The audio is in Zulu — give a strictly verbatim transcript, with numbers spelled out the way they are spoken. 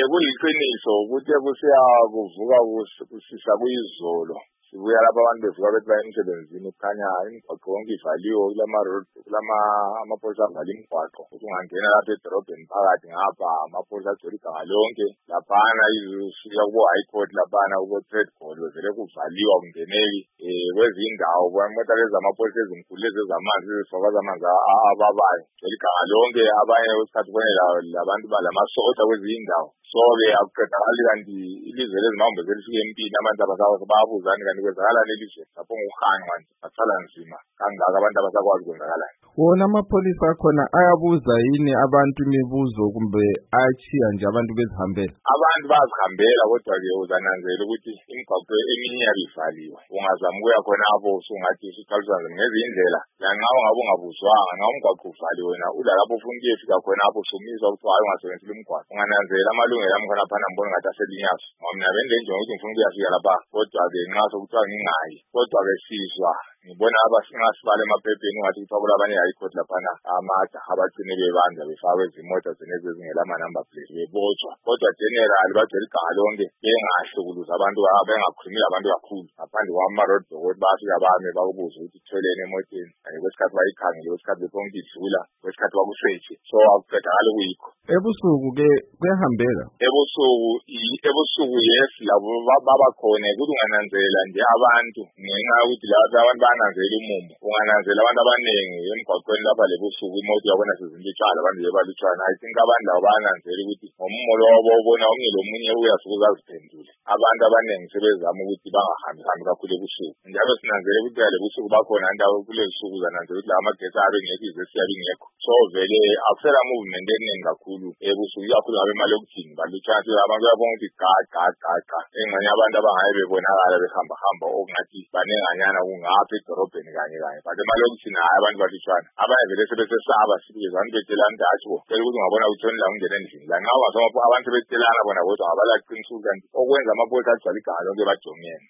kuliqiniso ukuthi kusiya kuvuka kusisa kuyizolo. Sibuya lapha abantu bevuka bethi baya emsebenzini kukhanya imigwaqo yonke ivaliwe kulama road kulama amapholisa avala imigwaqo. Ungangena lapha edorobheni phakathi ngapha amapholisa agcwele iganga lonke. Laphana izufika kubo high court laphana kubo trade court bezele kuvaliwa kungeneki. Eh kwezinye indawo kwamota lezi amapholisa ezinkulu lezi ezamanzi ezifaka zamanzi ababayo. Agcwele iganga lonke abanye usikhathi kubonela labantu balamasoda kwezinye indawo. So-ke akuqedakali kanti ilizwe lezimambo zelifike empini abantu abasakwazi bayabuzana kanti kwenzakalani elizwe lapho ngokuhanqwa nje bathwala nzima kangaka abantu abasakwazi kwenzakalani. Wona amapholisa akhona ayabuza yini abantu imibuzo kumbe achiya nje abantu bezihambela? Abantu bazihambela kodwa-ke uzananzela ukuthi imigwaqo eminye iyabe ivaliwe. Ungazama ukuya khonapho usungathi usuthwaliswa ngezinye indlela lanxa ungabe ungabuzwanga nxa umgwaqo uvaliwe wena ulalapho ufuna ukuyefika khonapho usumiswa ukuthi hayi ungasebenzisi umgwaqo. Ungananzela amalungelo ami khonaphana ngibona ngathi aselinyazo. Mina bendenje ukuthi ngifuna ukuyafika lapha kodwa-ke nxa sokuthiwa ngingayi kodwa-ke sizwa ngibona abasingasibala emaphepheni ungathi kuthiwa kulabanye high court laphana amajaha abagcine bebanjwa befakwe izimota zenezi ezingela ama-number plate bebotshwa. Kodwa general bagcwele iganga lonke bengahlukuluzi abantu bengakhulumile abantu kakhulu ngaphandle kwama-road block ukuthi bayafika bame bakubuze ukuthi kutheleni emoteni kanye kwesikhathi bayikhangele kwesikhathi bephonke idlula kwesikhathi bakusethi. So akuqedakali kuyikho. Ebusuku-ke kuyahambeka? Ebusuku ebusuku yes labo babakhona ukuthi ungananzela nje abantu ngenxa yokuthi laba abantu bananzela umumo. Ungananzela abantu abaningi emgwaqweni lapha lebusuku imoto yabona sezinlutshwana abantu yebalutshwana. I think abantu labo bananzela ukuthi ngomumo lowo ubona omnye lomunye uyasuka aziphendule. Abantu abaningi sebezama ukuthi bangahambi hambi kakhulu ebusuku. Njalo sinanzela ukuthi lebusuku bakhona ndawo kulebusuku zananzela ukuthi la magesi abe ngekho izesi yabe ngekho. So vele akusela movement eningi kakhulu ebusuku kakhulu ngabe emalokishini balutshwana abantu bayabona ukuthi ga ga ga ga engxenye abantu abangaye bebonakala behamba hamba okungathi banenganyana kungapha edorobheni kanye kanye but emalokishini hayi abantu balutshwana. Abanye vele sebesesaba sibizwa abantu betelana ukuthi hatshi bo phela ukuthi ungabona kutshoni la ungena endlini lanxa abantu betelana bona kodwa abalaqiniso kanti okwenza amapholisa agcwale iganga lonke bajongene.